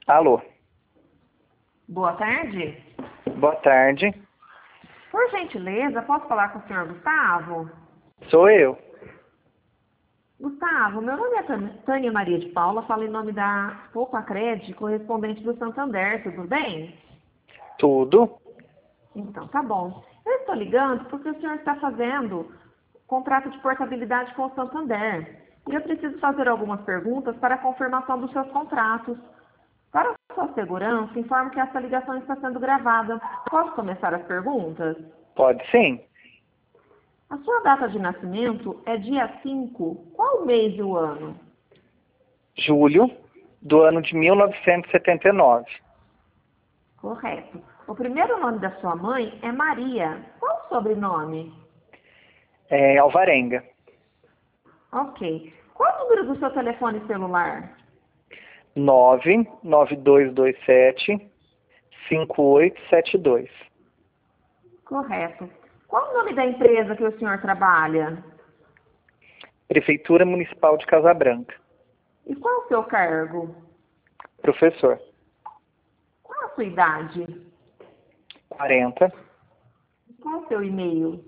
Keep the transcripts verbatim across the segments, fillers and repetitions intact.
Alô, Boa tarde. boa tarde. Por gentileza, posso falar com o senhor Gustavo? Sou eu. Gustavo, meu nome é Tânia Tânia Maria de Paula, falo em nome da Poupa Cred, correspondente do Santander, tudo bem? Tudo? Então, tá bom. Eu estou ligando porque o senhor está fazendo contrato de portabilidade com o Santander. E eu preciso fazer algumas perguntas para a confirmação dos seus contratos. Para a sua segurança, informo que essa ligação está sendo gravada. Posso começar as perguntas? Pode sim. A sua data de nascimento é dia cinco. Qual mês e o ano? Julho do ano de mil novecentos e setenta e nove. Correto. O primeiro nome da sua mãe é Maria. Qual o sobrenome? É, Alvarenga. Ok. Qual o número do seu telefone celular? nove nove dois dois sete cinco oito sete dois. Correto. Qual o nome da empresa que o senhor trabalha? Prefeitura Municipal de Casa Branca. E qual o seu cargo? Professor. Qual a sua idade? quarenta. E qual o seu e-mail?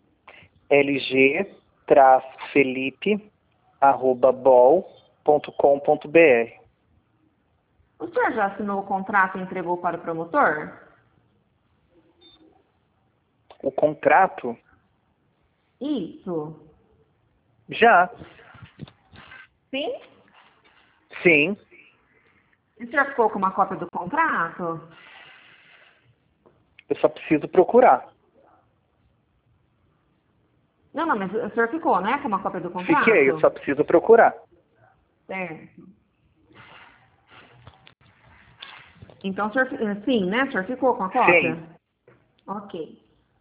lg-felipe arroba bol ponto com ponto br. O senhor já assinou o contrato e entregou para o promotor? O contrato? Isso. Já. Sim? Sim. E o senhor ficou com uma cópia do contrato? Eu só preciso procurar. Não, não, mas o senhor ficou, né, com uma cópia do contrato? Fiquei, eu só preciso procurar. Certo. Então, o senhor, sim, né, o senhor ficou com a cópia? Sim. Ok.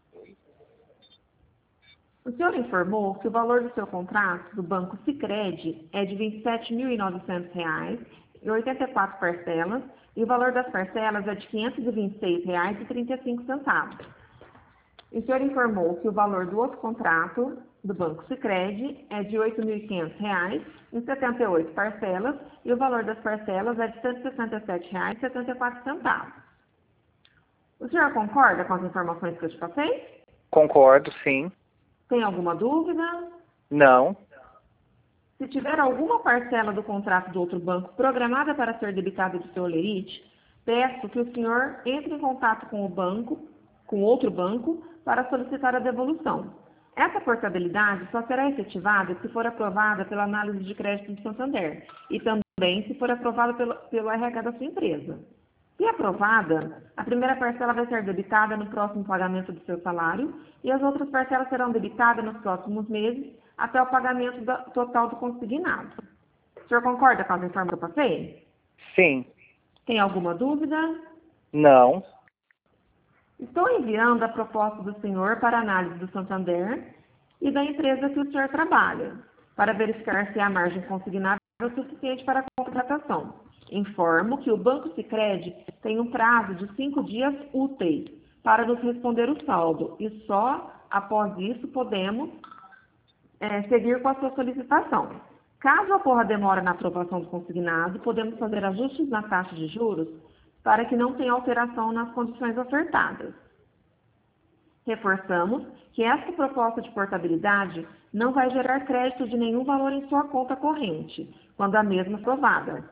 O senhor informou que o valor do seu contrato do Banco Sicredi é de vinte e sete mil e novecentos reais e oitenta e quatro parcelas, e o valor das parcelas é de quinhentos e vinte e seis reais e trinta e cinco centavos. O senhor informou que o valor do outro contrato do Banco Sicredi é de oito mil e quinhentos reais em setenta e oito parcelas, e o valor das parcelas é de cento e sessenta e sete reais e setenta e quatro centavos. O senhor concorda com as informações que eu te passei? Concordo, sim. Tem alguma dúvida? Não. Se tiver alguma parcela do contrato do outro banco programada para ser debitada do seu holerite, peço que o senhor entre em contato com o banco, com outro banco, para solicitar a devolução. Essa portabilidade só será efetivada se for aprovada pela análise de crédito do Santander e também se for aprovada pelo, pelo R H da sua empresa. Se aprovada, a primeira parcela vai ser debitada no próximo pagamento do seu salário e as outras parcelas serão debitadas nos próximos meses até o pagamento da- total do consignado. O senhor concorda com as informações que eu passei? Sim. Tem alguma dúvida? Não. Estou enviando a proposta do senhor para análise do Santander e da empresa que o senhor trabalha, para verificar se a margem consignada é o suficiente para a contratação. Informo que o Banco Sicredi tem um prazo de cinco dias úteis para nos responder o saldo e só após isso podemos é, seguir com a sua solicitação. Caso ocorra demora na aprovação do consignado, podemos fazer ajustes na taxa de juros para que não tenha alteração nas condições ofertadas. Reforçamos que esta proposta de portabilidade não vai gerar crédito de nenhum valor em sua conta corrente, quando a mesma aprovada.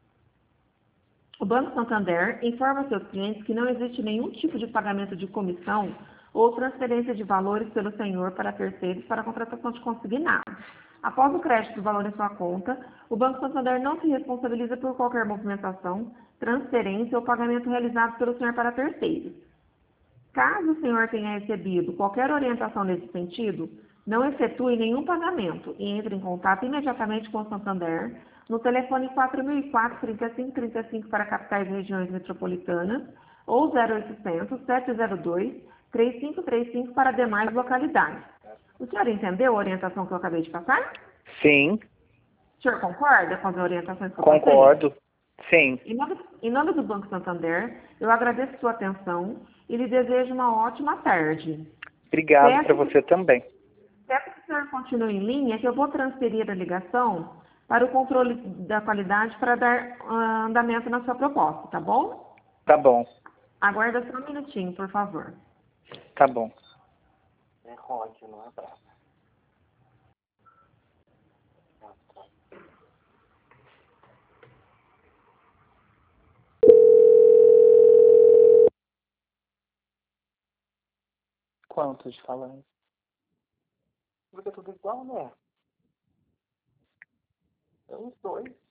O Banco Santander informa seus clientes que não existe nenhum tipo de pagamento de comissão ou transferência de valores pelo senhor para terceiros para a contratação de consignado. Após o crédito do valor em sua conta, o Banco Santander não se responsabiliza por qualquer movimentação, transferência ou pagamento realizado pelo senhor para terceiros. Caso o senhor tenha recebido qualquer orientação nesse sentido, não efetue nenhum pagamento e entre em contato imediatamente com o Santander no telefone quatro mil e quatro, trinta e cinco trinta e cinco para capitais e regiões metropolitanas ou zero oitocentos, sete zero dois, três cinco três cinco para demais localidades. O senhor entendeu a orientação que eu acabei de passar? Sim. O senhor concorda com as orientações que eu passei? Concordo. Sim. Em nome, em nome do Banco Santander, eu agradeço sua atenção e lhe desejo uma ótima tarde. Obrigado para Peço, você também. peço que o senhor continue em linha, que eu vou transferir a ligação para o controle da qualidade para dar uh, andamento na sua proposta, tá bom? Tá bom, Aguarda só um minutinho, por favor. tá bom. É Rod, não é Brava. Quanto de falando? Porque é tudo igual, né? É os dois.